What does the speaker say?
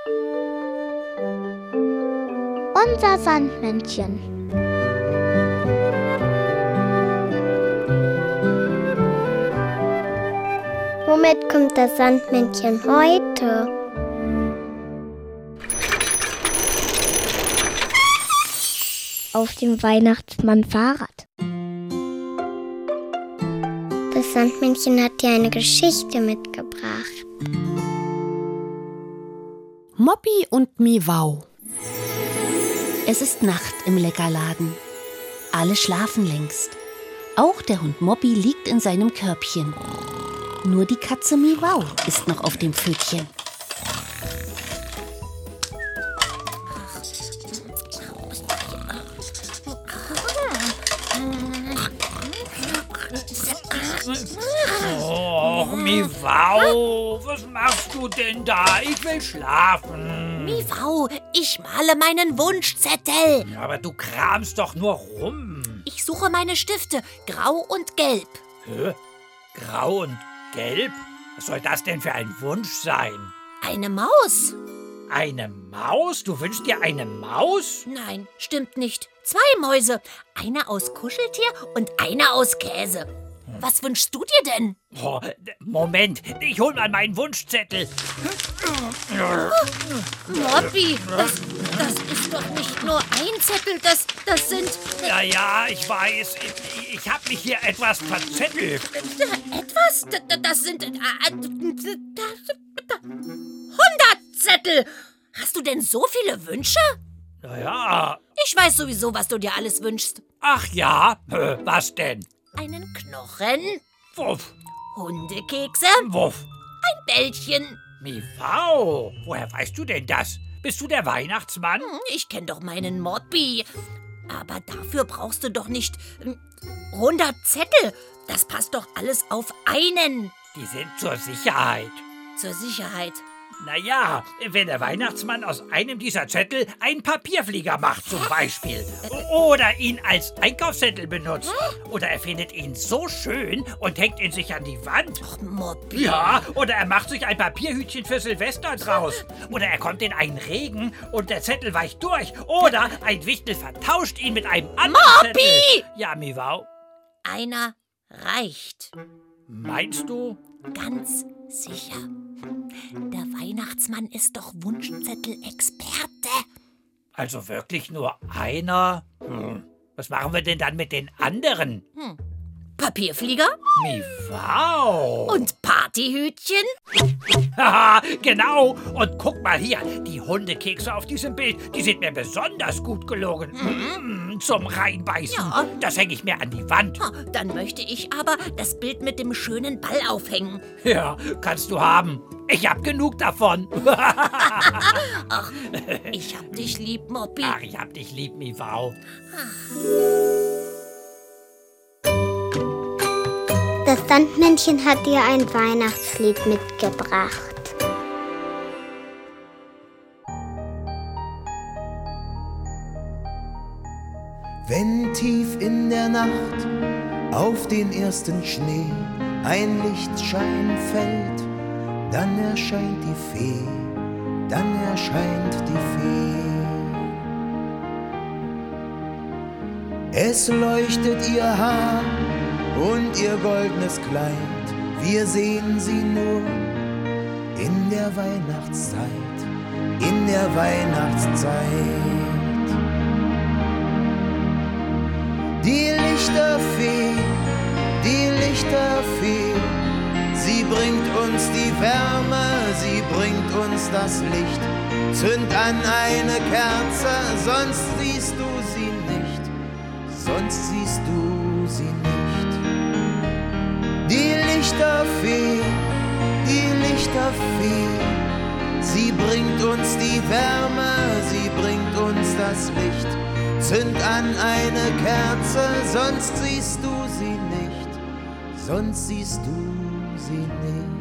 Unser Sandmännchen. Womit kommt das Sandmännchen heute? Auf dem Weihnachtsmann-Fahrrad. Das Sandmännchen hat dir eine Geschichte mitgebracht. Moppi und Miwau. Es ist Nacht im Leckerladen. Alle schlafen längst. Auch der Hund Moppi liegt in seinem Körbchen. Nur die Katze Miwau ist noch auf dem Pfötchen. Oh, Miwau, was machst du denn da? Ich will schlafen. Miwau, ich male meinen Wunschzettel. Aber du kramst doch nur rum. Ich suche meine Stifte, grau und gelb. Hä? Grau und gelb? Was soll das denn für ein Wunsch sein? Eine Maus? Eine Maus? Du wünschst dir eine Maus? Nein, stimmt nicht. 2 Mäuse. Eine aus Kuscheltier und eine aus Käse. Was wünschst du dir denn? Oh, Moment, ich hol mal meinen Wunschzettel. Moppi, das ist doch nicht nur ein Zettel, das sind... Ja, ich weiß. Ich hab mich hier etwas verzettelt. Etwas? Das sind... 100 Zettel! Hast du denn so viele Wünsche? Ja. Ich weiß sowieso, was du dir alles wünschst. Ach ja? Was denn? Einen Knochen, Wuff, Hundekekse, wuff. ein Bällchen. Miwau, woher weißt du denn das? Bist du der Weihnachtsmann? Ich kenn doch meinen Moppi. Aber dafür brauchst du doch nicht 100 Zettel. Das passt doch alles auf einen. Die sind zur Sicherheit. Zur Sicherheit. Naja, wenn der Weihnachtsmann aus einem dieser Zettel einen Papierflieger macht zum Beispiel. Oder ihn als Einkaufszettel benutzt. Oder er findet ihn so schön und hängt ihn sich an die Wand. Ach, Moppi. Ja, oder er macht sich ein Papierhütchen für Silvester draus. Oder er kommt in einen Regen und der Zettel weicht durch. Oder ein Wichtel vertauscht ihn mit einem anderen Moppi! Zettel. Ja, Miwau. Einer reicht. Meinst du? Ganz sicher. Der Weihnachtsmann ist doch Wunschzettel-Experte. Also wirklich nur einer? Was machen wir denn dann mit den anderen? Papierflieger Miwau. und Partyhütchen. Haha, genau. Und guck mal hier, die Hundekekse auf diesem Bild, die sind mir besonders gut gelungen. Zum Reinbeißen. Ja. Das hänge ich mir an die Wand. Dann möchte ich aber das Bild mit dem schönen Ball aufhängen. Ja, kannst du haben. Ich hab genug davon. Ach, ich hab dich lieb, Moppi. Ach, ich hab dich lieb, Miwau. Das Sandmännchen hat dir ein Weihnachtslied mitgebracht. Wenn tief in der Nacht auf den ersten Schnee ein Lichtschein fällt, dann erscheint die Fee, dann erscheint die Fee. Es leuchtet ihr Haar und ihr goldenes Kleid, wir sehen sie nur in der Weihnachtszeit, in der Weihnachtszeit. Die Lichterfee, die Lichterfee, sie bringt uns die Wärme, sie bringt uns das Licht. Zünd an eine Kerze, sonst siehst du sie nicht, sonst siehst du sie nicht. Die Lichterfee, sie bringt uns die Wärme, sie bringt uns das Licht. Zünd an eine Kerze, sonst siehst du sie nicht, sonst siehst du sie nicht.